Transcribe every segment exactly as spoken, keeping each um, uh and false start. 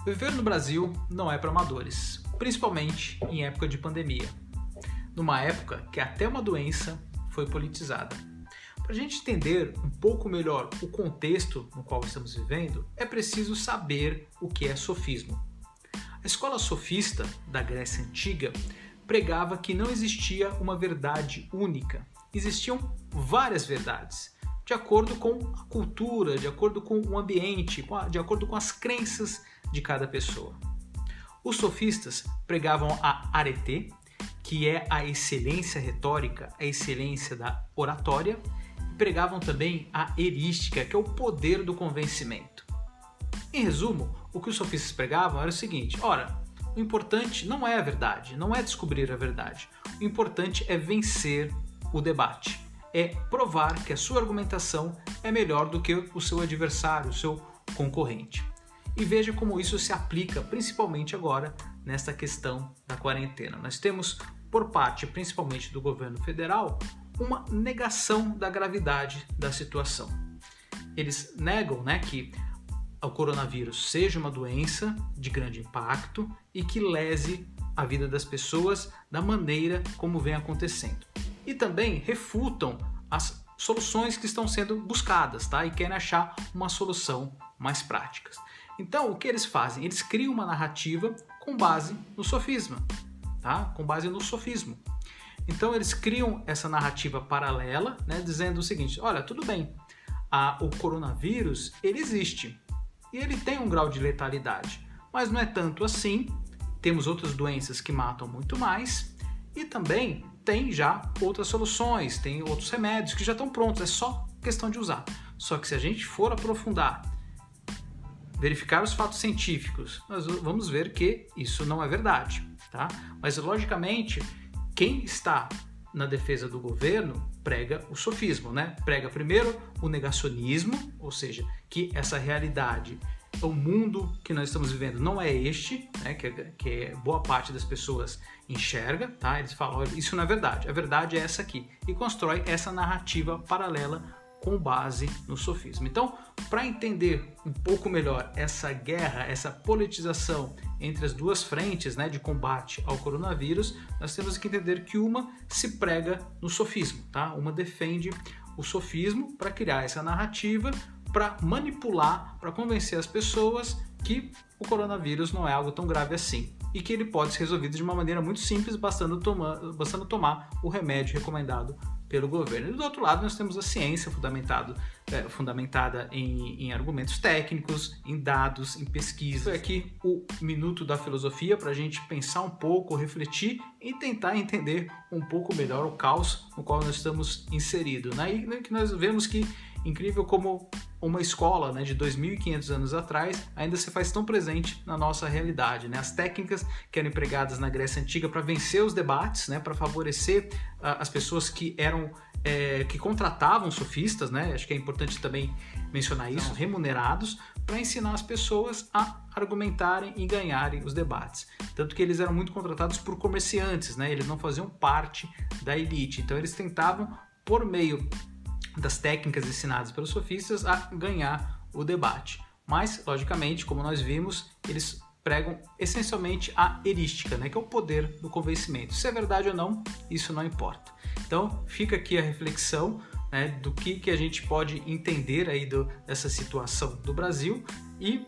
Viver no Brasil não é para amadores, principalmente em época de pandemia, numa época que até uma doença foi politizada. Para a gente entender um pouco melhor o contexto no qual estamos vivendo, é preciso saber o que é sofismo. A escola sofista da Grécia Antiga pregava que não existia uma verdade única, existiam várias verdades, de acordo com a cultura, de acordo com o ambiente, de acordo com as crenças de cada pessoa. Os sofistas pregavam a arete, que é a excelência retórica, a excelência da oratória, e pregavam também a erística, que é o poder do convencimento. Em resumo, o que os sofistas pregavam era o seguinte: ora, o importante não é a verdade, não é descobrir a verdade. O importante é vencer o debate, é provar que a sua argumentação é melhor do que o seu adversário, o seu concorrente. E veja como isso se aplica principalmente agora nesta questão da quarentena. Nós temos, por parte principalmente do governo federal, uma negação da gravidade da situação. Eles negam, né, que o coronavírus seja uma doença de grande impacto e que lese a vida das pessoas da maneira como vem acontecendo. E também refutam as soluções que estão sendo buscadas, tá? E querem achar uma solução mais prática. Então, o que eles fazem? Eles criam uma narrativa com base no sofisma, tá? Com base no sofismo. Então, eles criam essa narrativa paralela, né, dizendo o seguinte: olha, tudo bem, a, o coronavírus, ele existe e ele tem um grau de letalidade, mas não é tanto assim. Temos outras doenças que matam muito mais e também tem já outras soluções, tem outros remédios que já estão prontos, é só questão de usar. Só que se a gente for aprofundar, verificar os fatos científicos, nós vamos ver que isso não é verdade, tá? Mas, logicamente, quem está na defesa do governo prega o sofismo, né? Prega primeiro o negacionismo, ou seja, que essa realidade, o mundo que nós estamos vivendo não é este, né? que, que boa parte das pessoas enxerga, tá? Eles falam, olha, isso não é verdade, a verdade é essa aqui, e constrói essa narrativa paralela com base no sofismo. Então, para entender um pouco melhor essa guerra, essa politização entre as duas frentes, né, de combate ao coronavírus, nós temos que entender que uma se prega no sofismo, tá? Uma defende o sofismo para criar essa narrativa, para manipular, para convencer as pessoas que o coronavírus não é algo tão grave assim e que ele pode ser resolvido de uma maneira muito simples, bastando tomar, bastando tomar o remédio recomendado pelo governo. E do outro lado nós temos a ciência fundamentado, é, fundamentada em, em argumentos técnicos, em dados, em pesquisas. Foi aqui o Minuto da Filosofia para a gente pensar um pouco, refletir e tentar entender um pouco melhor o caos no qual nós estamos inseridos, né? E que nós vemos que, incrível como uma escola, né, de dois mil e quinhentos anos atrás ainda se faz tão presente na nossa realidade, né? As técnicas que eram empregadas na Grécia Antiga para vencer os debates, né, para favorecer uh, as pessoas que eram é, que contratavam sofistas, né? Acho que é importante também mencionar isso, remunerados, para ensinar as pessoas a argumentarem e ganharem os debates. Tanto que eles eram muito contratados por comerciantes, né? Eles não faziam parte da elite, então eles tentavam, por meio das técnicas ensinadas pelos sofistas, a ganhar o debate. Mas, logicamente, como nós vimos, eles pregam essencialmente a erística, né, que é o poder do convencimento. Se é verdade ou não, isso não importa. Então, fica aqui a reflexão, né, do que, que a gente pode entender aí do, dessa situação do Brasil e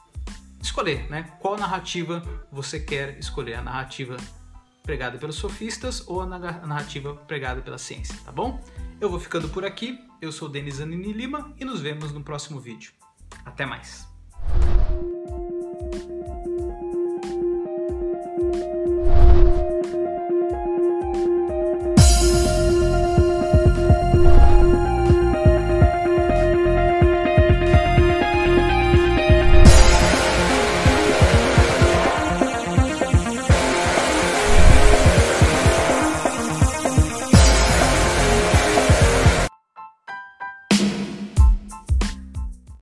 escolher, né, qual narrativa você quer escolher, a narrativa pregada pelos sofistas ou a narrativa pregada pela ciência, tá bom? Eu vou ficando por aqui, eu sou Denis Zanini Lima e nos vemos no próximo vídeo. Até mais!